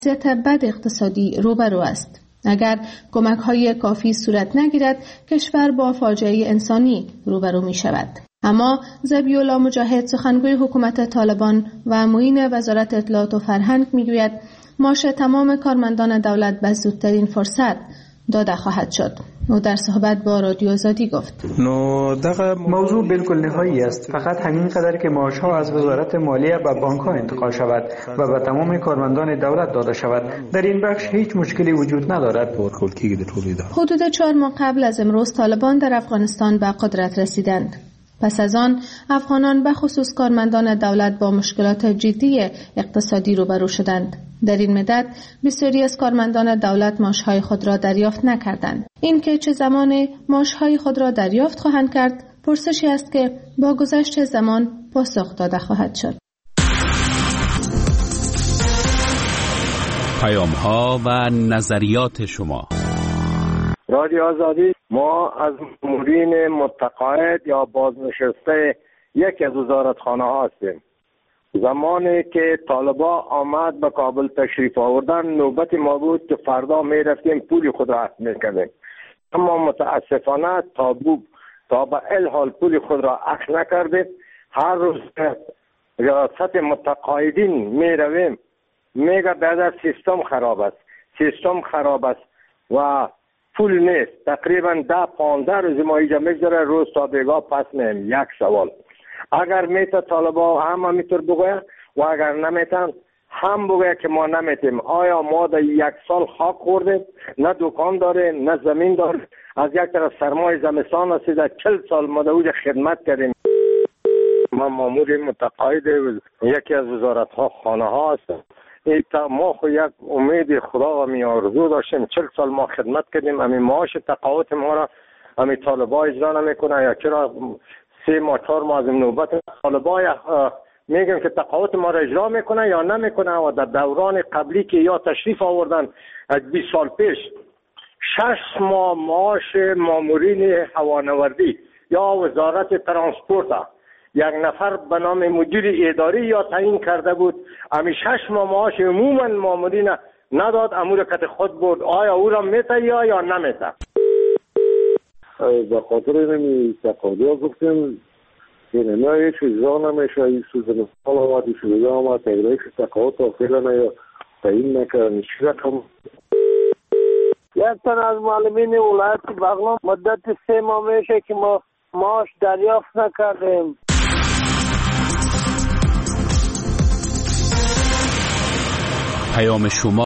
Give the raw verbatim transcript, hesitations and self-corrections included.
وضعیت بد اقتصادی روبرو است. اگر کمک‌های کافی صورت نگیرد، کشور با فاجعه انسانی روبرو می شود. اما ذبیح‌الله مجاهد، سخنگوی حکومت طالبان و معین وزارت اطلاعات و فرهنگ، میگوید معاش تمام کارمندان دولت به زودترین فرصت داده خواهد شد. او در صحبت با رادیو آزادی گفت: نو دغه موضوع بالکل نهایی است. فقط همین قدر که معاشها از وزارت مالیه به بانک‌ها انتقال شود و به تمام کارمندان دولت داده شود. در این بخش هیچ مشکلی وجود ندارد. حدود چهار ماه قبل از امروز طالبان در افغانستان به قدرت رسیدند. پس از آن افغانان به خصوص کارمندان دولت با مشکلات جدی اقتصادی روبرو شدند. در این مدت بسیاری از کارمندان دولت معاشهای خود را دریافت نکردند. این که چه زمان معاشهای خود را دریافت خواهند کرد، پرسشی است که با گذشت زمان پاسخ داده خواهد شد. پیام‌ها و نظریات شما. رادیو آزادی. ما از مامورین متقاعد یا بازنشسته یکی از وزارتخانه ها هستیم. زمانی که طالبا آمد به کابل تشریف آوردن، نوبت ما بود که فردا می رفتیم پول خود را اخذ می کردیم. اما متاسفانه تا بوب تا به الحال پول خود را اخذ نکردیم. هر روز ریاست متقاعدین می رویم، میگه بعد سیستم خراب است، سیستم خراب است و پول نیست. تقریبا ده پانزده روز ما اینجا میگذره، روز تا بیگاه پس نیم. یک سوال، اگر میته طالبا هم همیطور بگوید و اگر نمیتن هم بگوید که ما نمیتیم. آیا ما در یک سال خاک خوردیم؟ نه دکان داره نه زمین داره. از یک طرف سرمای زمستان هستی، در چل سال ما در اوج خدمت کردیم. ما مامور متقاعد یکی از وزارت ها خانه ها هستم. ما خو یک امید خدا و می آرزو داشتیم. چل سال ما خدمت کردیم. امی معاش تقاعد ما را امی طالبا اجرا نمیکنه یا چرا سه ماه چهار ماه از نوبت طالبا میگن که تقاعد ما را اجرا میکنه یا نمیکنه. و در دوران قبلی که یا تشریف آوردن از بیست سال پیش، شش ماه معاش مامورین هوانوردی یا وزارت ترانسپورت یک نفر به نام مدیر اداری یا تعیین کرده بود، امی شش ماه معاش عموما مامورین نداد، امور کت خود بود. آیا او را میته یا یا نمیته؟ به خاطر اینمی تقاضا گفتیم که نه هیچ اجرا نمیشه. این سوزن سال آمد، این شده آمد، تقریبش تقاضا تا فعلا یا تعیین نکردن. چی رقم؟ یک تن از معلمین ولایت بغلان مدت سه ماه میشه که ما معاش دریافت نکردیم. پیام شما